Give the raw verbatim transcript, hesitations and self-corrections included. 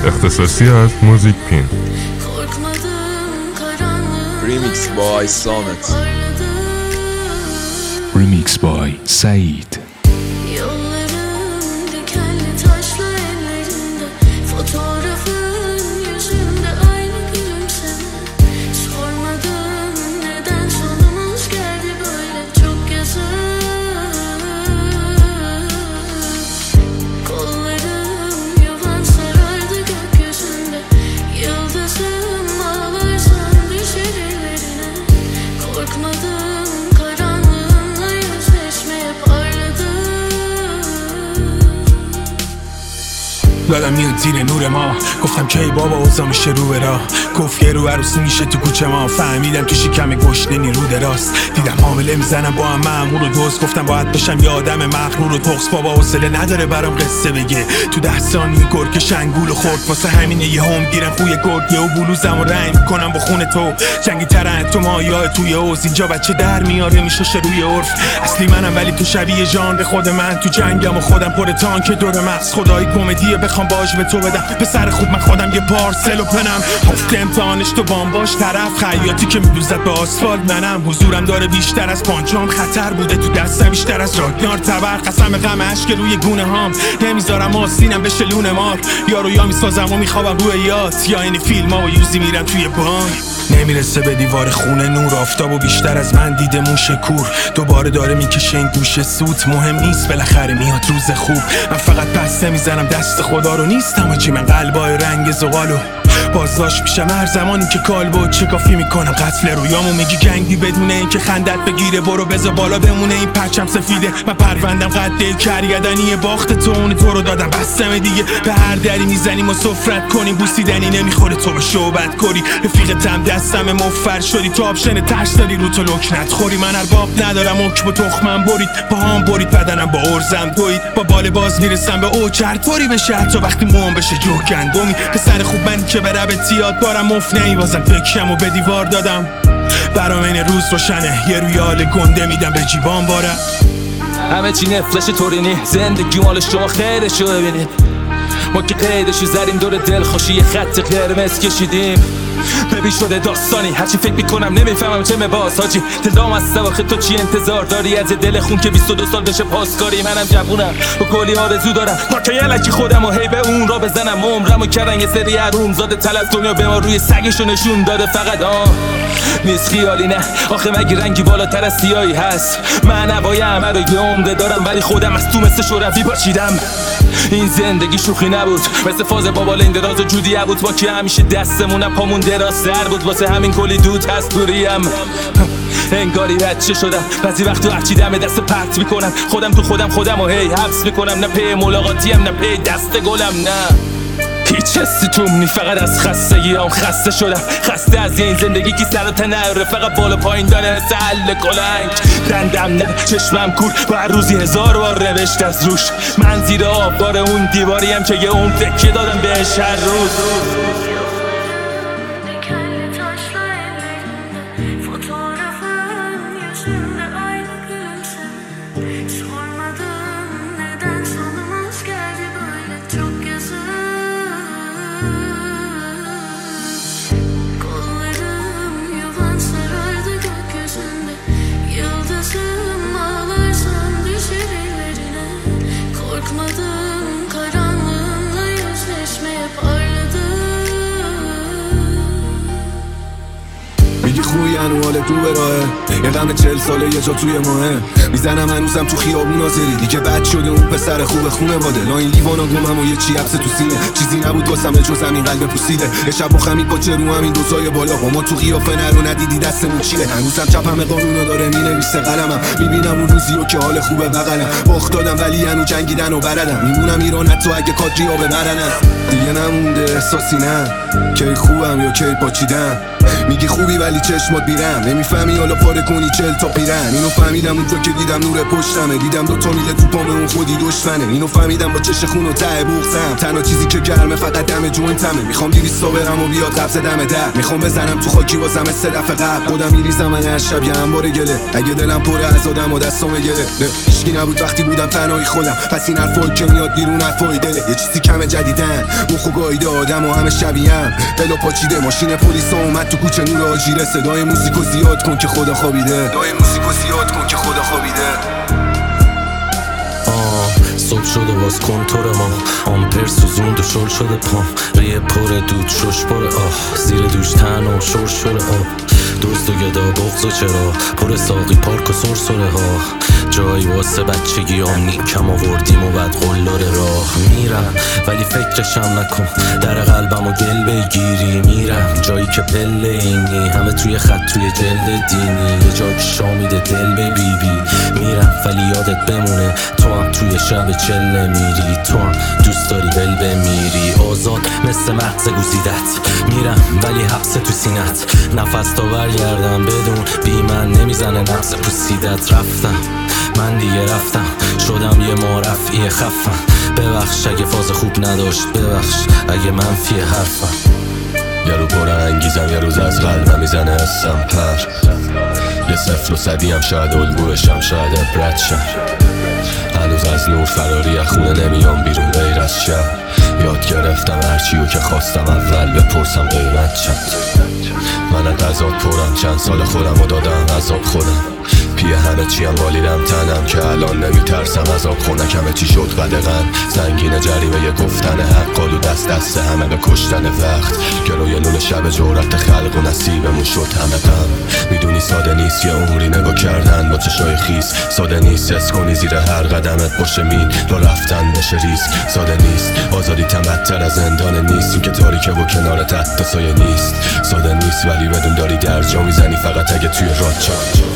اختصاصی از موزیک پین. ریمیکس بای سامت. ریمیکس بای سعید. دادم میاد زیر نور ما، گفتم کی بابا اوضاع میشه رو به راه. گفت یه رو عروسی میشه تو کوچه ما. فهمیدم تو شکم گشنه نیرو دراست. دیدم حامله میزنم با هم مأمور و دوست. گفتم باید بشم یه آدم مغرور و تخص. بابا حوصله نداره برام قصه بگه. تو ده ثانیه گرگ شنگول و خورد. واسه همینه یه هم گیرم خوی گرگه و بلوزم و رنگ میکنم با خون تو. جنگی ترن تو مایا توی اوز. اینجا بچه در میاره میشه روی عرف. اصلی منم ولی تو شبیه ژانر خود من. تو جنگم و خودم پر تانک دور مغز. خدای کمدیه بخوام باج به تو بدم. پسر خوب من خودم یه پارسل و پنم. هفت امتحانش تو بامباش طرف. خیاطی که میدوزد به آسفالت منم. حضورم داره بیشتر از پانچام. خطر بوده تو دستم بیشتر از راکنار تبر. قسم غم اشک روی گونه هام. نمیذارم آسینم بشه لونه مار. یارو یا میسازم و میخوابم روی یاد. یا این فیلم ها و یوزی میرم توی بان. نمیرسه به دیوار خونه نور. آفتاب و بیشتر از من دیده موشه کور. دوباره داره میکشه این گوشه سوت. مهم نیست بالاخره میاد روز خوب. من فقط پسته میزنم دست خدا رو. نیستم آجی من قلبای رنگ زغالو. بازداشت میشم هر زمانی که کالبد چه کافی میکنم قتل رویامو. میگی جنگی بدون این که خندت بگیره. برو بذار بالا بمونه این پرچم سفیده. من پروندم قد کرگدنی باخت تو. اون تو رو دادم بستم دیگه. به هر دری میزنیم و سفرت کنیم. بوسیدنی نمیخوره تو به شوبت کری. رفیقتم دستم مفر شدی. تو آپشن ترس داری رو تو لکنت خوری. من ارباب ندارم حکم و تخمم برید. با هم برید بدنم با ارزم دوید. با بال باز میرسم به اوچر طوری بشه حتی وقتی موام بشه جوگندومی. پسر خوب من که به ربطیات بارم مف نیوازم. فکرم و به دیوار دادم برام این روز روشنه. یه رویال گنده میدم به جیبان بارم. همه چی نفلش طورینی. زندگی مال شما خیرشو ببینید. ما که قیدشو زدیم دور دل خوشی یه خط قرمز کشیدیم. ببین شده داستانی هرچی فکر میکنم نمیفهمم چه مباس حاجی. دلام از سواخه تو چی انتظار داری از دل خون که بیست و دو سال بشه پاسکاری. منم جوونم و کلی آرزو دارم تا که یلکی خودم و هی به اون را بزنم. عمرمو کردن یه سری حروم زاده تل از دنیا به ما روی سگشو نشون داده. فقط آه نیست خیالی نه آخه مگه رنگی بالاتر از سیاهی هست. من هوای همه رو یه عمده دارم ولی خودم از تو مثل شوروی پاشیدم. این زندگی شوخی نبود مثل فاز بابا لندراز و جودی بود. با که همیشه دستمونم پامون دراز سر بود. واسه همین کلی دود هست دوریم. انگاری بچه شدم بعضی وقت تو هرچی دم دست پرت میکنم. خودم تو خودم خودم و هی حبس میکنم. نه پی ملاقاتیم نه پی دست گلم نه هیچ حسی توم نی. فقط از خستگی هم خسته شدم. خسته از این زندگی که سر و تنره. فقط بالا پایین داره مثل حل کلنگ. رندم نه چشمم کور و هر روزی هزار بار نوشت از روش. من زیر آبدار اون دیواریم که یه اون تکیه دادم بهش هر روز. میگی خوی انوال تو به راهه. یه غم چل ساله یه جا توی ماه. میزنم هنوزم تو خیابون آزری. دیگه بد شده اون پسر خوب خونه باده. لا این لیوانا گمم و یه چی حبس تو سینه. چیزی نبود واسم جز همین قلب پوسیده. یه شب و خمید با چه رو همین دوزای بالا. با ما تو قیافه نرو ندیدی دستمون چیه. هنوزم چپم قانونا داره مینویسه قلمم. میبینم اون روزیو که حال خوبه بغلم. باخت دادم ولی هنو جنگیدن و بردم. میمونم ایران حتی اگه کادری ها ببرنم. دیگه نمونده احساسی نه کی خوبم یا کی پاچیدم. میگی خوبی ولی چشمات بیرم نمیفهمی حالا پاره کنی چل تا پیرن اینو فهمیدم اونجا که دیدم نور پشتمه دیدم دو تا میله تو پامه اون خودی دشمنه اینو فهمیدم با چش خون و ته بغزم تنها چیزی که گرمه فقط دم جوینتمه میخوام دیویستا برم و بیاد قبض دم در میخوام بزنم تو خاکی واسم سه دفعه قبل خودم میریزم من هر شب یه انبار گله اگه دلم پره از آدم و دستام گله هیچکی نبود وقتی بودم تنهایی خودم پس این حرفایی که میاد بیرون حرفای دله یه چیزی کمه جدیدن مخ و گاییده آدم و همه شبیه‌ام دلو پاچیده ماشین پلیس اومد تو کوچه نور آجیره صدای موزیکو زیاد کن که خدا خوابیده صدای موزیکو زیاد کن که خدا خوابیده صبح شده باز کنتور ما آمپر سوزوند و شل شده پام ریه پر دود شش پر آه زیر دوش تن و شور شور آب دوست و گدا بغض و چرا پر ساقی پارک و سرسره ها جایی واسه بچگی هم نیکم آوردیم و بعد قلار راه میرم ولی فکرشم نکن در قلبم و گل بگیری میرم جایی که پله اینی همه توی خط توی جلد دینی یه جایی که شامیده دل به بی بی میرم ولی یادت بمونه تو هم توی شب چله میری تو هم دوست داری بل بمیری آزاد مثل مغز گوزیدت میرم ولی حبس تو سینت نفس تا برگردم بدون بی من نمیزنه نفس پوسیدت رفتم من دیگه رفتم شدم یه معرفی خفم ببخش اگه فاز خوب نداشت ببخش اگه منفی حرفم یه رو پر انگیزم یه روز از قلبم میزنه اسم پر یه صفر و صدی هم شاید الگوشم شاید ابرتشم هنوز از نور فراری خونه نمیام بیرون غیر از شب یاد گرفتم هرچیو که خواستم اول بپرسم قیمت چند من از عذاب پرم چند سال خودم و دادم عذاب خودم پیه همه چیم والیدم تنم که الان نمیترسم عذاب خونک همه چی شد قدغن زنگین جریمه گفتن حق قالو دست دست همه به کشتن وقت گروی نون شب جورت خلق و نصیبمون شد همه غم میدونی ساده نیست یه عمری نگاه کردن با چشای خیس ساده نیست حس کنی زیر هر قدمت باشه مین را رفتن بشه ریسک ساده نیست آزادی تمتر از زندان نیست این که تاریکه و کنارت حتی سایه نیست ساده نیست ولی بدون داری درجا میزنی فقط اگه توی راد چند